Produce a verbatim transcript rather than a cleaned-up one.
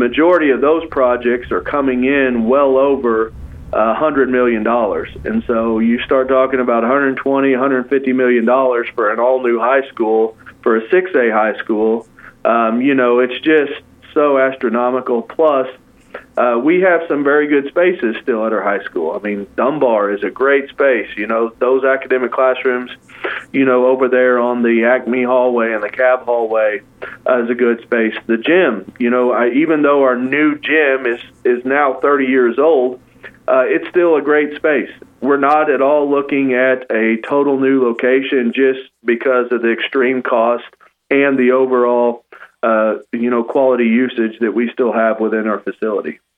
majority of those projects are coming in well over one hundred million dollars. And so you start talking about one hundred twenty, one hundred fifty million dollars for an all-new high school, for a six A high school. Um, you know, it's just so astronomical. Plus, uh, we have some very good spaces still at our high school. I mean, Dunbar is a great space. You know, those academic classrooms, you know, over there on the Acme hallway and the Cab hallway uh, is a good space. The gym, you know, I, even though our new gym is, is now thirty years old, uh, it's still a great space. We're not at all looking at a total new location just because of the extreme cost and the overall, uh, you know, quality usage that we still have within our facility.